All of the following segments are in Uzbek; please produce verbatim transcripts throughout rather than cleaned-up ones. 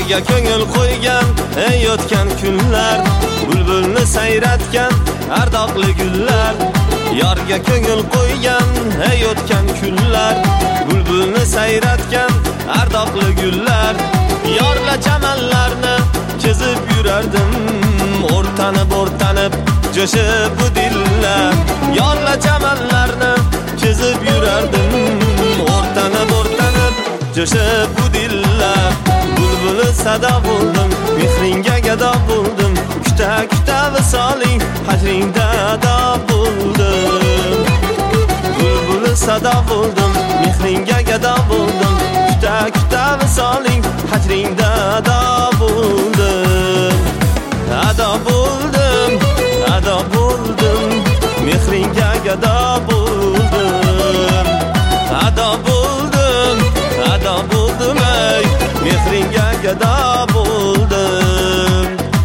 Yorga ko'ngil qo'ygan ey o'tgan kunlar, bulbulni sayratgan ardoqli gullar. Yorga ko'ngil qo'ygan ey o'tgan kunlar, bulbulni sayratgan ardoqli gullar. Yorla chamanlarni kezib yurardim, o'rtanib o'rtanib jo'shib bu dillar. Yorla chamanlarni kezib yurardim, o'rtanib o'rtanib jo'shib bu dillar. Bulbuli sada bo'ldim, mehringga gado bo'ldim, kuta kuta visoling hajringda ado bo'ldim. Bulbuli sada bo'ldim, mehringga gado bo'ldim, kuta kuta visoling hajringda ado bo'ldim. Ado bo'ldim, ado bo'ldim, mehringga gado bo'ldim. Ado bo'ldim, ado bo'ldim, ey mehringga gado bo'ldim.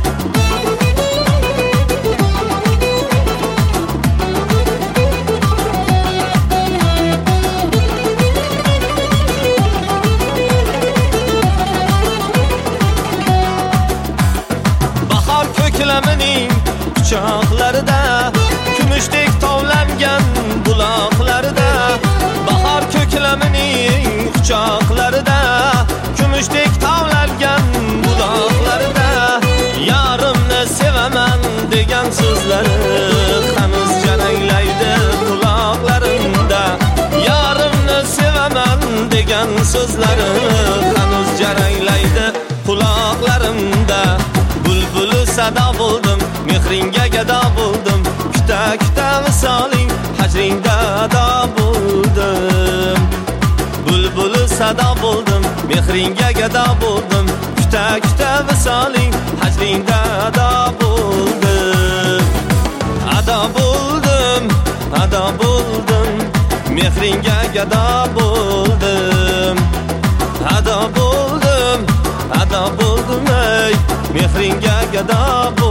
Bahor ko'klamining quchoqlarida, kumushdek tovlangan buloqlarida. Bahor ko'klamining quchoqlarida, kumushdek tovlangan buloqlarida. Yarimni sevaman degan so'zlari hanuz jaranglaydi quloqlarimda. Yarimni sevaman degan so'zlari hanuz jaranglaydi quloqlarimda. Bulbuli sada bo'ldim, mehringga gado bo'ldim, kuta kuta visoling hajringda ado bo'ldim. Bulbuli sada bo'ldim, mehringga gado bo'ldim, kuta kuta visoling hajringda ado bo'ldim. Ado bo'ldim, ado bo'ldim, mehringga gado bo'ldim. Ado bo'ldim, ado bo'ldim, ey mehringga gado